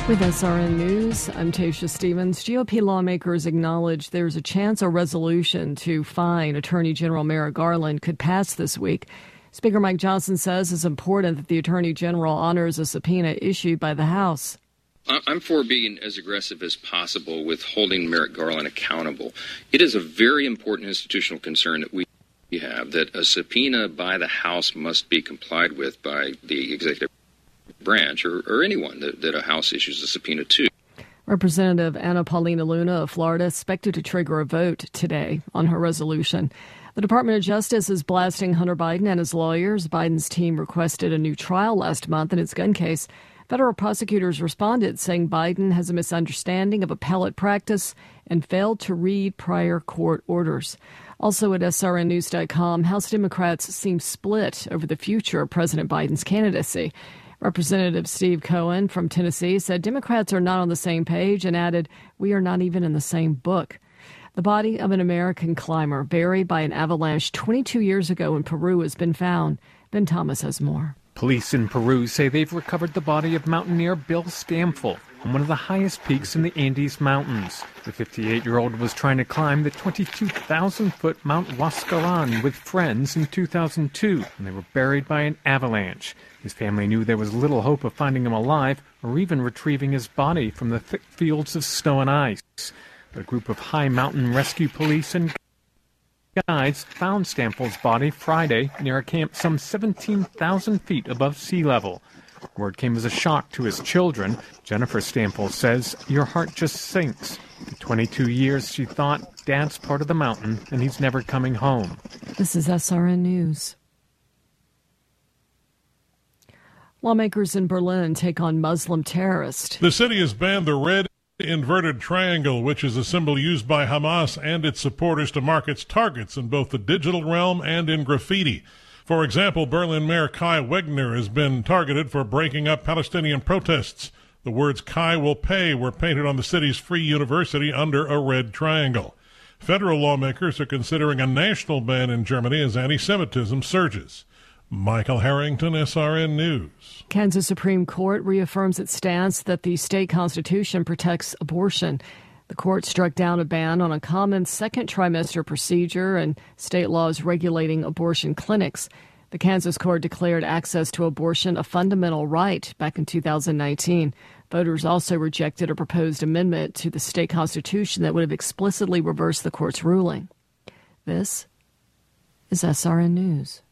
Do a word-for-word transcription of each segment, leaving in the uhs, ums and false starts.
With S R N News, I'm Tasha Stevens. G O P lawmakers acknowledge there's a chance a resolution to fine Attorney General Merrick Garland could pass this week. Speaker Mike Johnson says it's important that the Attorney General honors a subpoena issued by the House. I'm for being as aggressive as possible with holding Merrick Garland accountable. It is a very important institutional concern that we have, that a subpoena by the House must be complied with by the executive branch or, or anyone that, that a House issues a subpoena to. Representative Anna Paulina Luna of Florida expected to trigger a vote today on her resolution. The Department of Justice is blasting Hunter Biden and his lawyers. Biden's team requested a new trial last month in its gun case. Federal prosecutors responded, saying Biden has a misunderstanding of appellate practice and failed to read prior court orders. Also at S R N news dot com, House Democrats seem split over the future of President Biden's candidacy. Representative Steve Cohen from Tennessee said Democrats are not on the same page and added, "We are not even in the same book." The body of an American climber buried by an avalanche twenty-two years ago in Peru has been found. Ben Thomas has more. Police in Peru say they've recovered the body of mountaineer Bill Stamfel on one of the highest peaks in the Andes Mountains. The fifty-eight-year-old was trying to climb the twenty-two thousand foot Mount Huascarán with friends in two thousand two, when they were buried by an avalanche. His family knew there was little hope of finding him alive or even retrieving his body from the thick fields of snow and ice. A group of high mountain rescue police and guides found Stamfel's body Friday near a camp some seventeen thousand feet above sea level. Word came as a shock to his children. Jennifer Stamfel says, "Your heart just sinks. For twenty-two years, she thought, Dad's part of the mountain and he's never coming home." This is S R N News. Lawmakers in Berlin take on Muslim terrorists. The city has banned the red inverted triangle, which is a symbol used by Hamas and its supporters to mark its targets in both the digital realm and in graffiti. For example, Berlin Mayor Kai Wegner has been targeted for breaking up Palestinian protests. The words "Kai will pay" were painted on the city's free university under a red triangle. Federal lawmakers are considering a national ban in Germany as anti-Semitism surges. Michael Harrington, S R N News. Kansas Supreme Court reaffirms its stance that the state constitution protects abortion. The court struck down a ban on a common second trimester procedure and state laws regulating abortion clinics. The Kansas court declared access to abortion a fundamental right back in two thousand nineteen. Voters also rejected a proposed amendment to the state constitution that would have explicitly reversed the court's ruling. This is S R N News.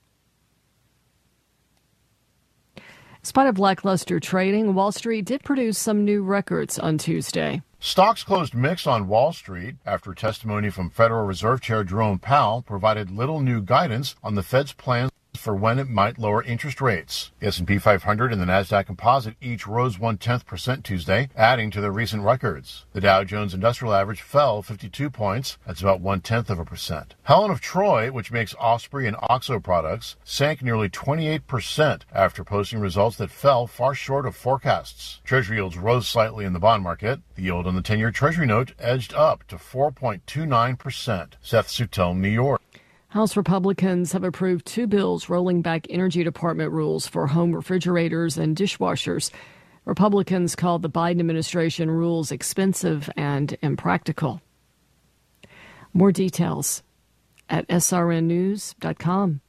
In spite of lackluster trading, Wall Street did produce some new records on Tuesday. Stocks closed mixed on Wall Street after testimony from Federal Reserve Chair Jerome Powell provided little new guidance on the Fed's plans for when it might lower interest rates. The S and P five hundred and the Nasdaq Composite each rose one-tenth percent Tuesday, adding to their recent records. The Dow Jones Industrial Average fell fifty-two points. That's about one-tenth of a percent. Helen of Troy, which makes Osprey and OXO products, sank nearly twenty-eight percent after posting results that fell far short of forecasts. Treasury yields rose slightly in the bond market. The yield on the ten-year Treasury note edged up to four point two nine percent. Seth Sutel, New York. House Republicans have approved two bills rolling back Energy Department rules for home refrigerators and dishwashers. Republicans called the Biden administration rules expensive and impractical. More details at S R N news dot com.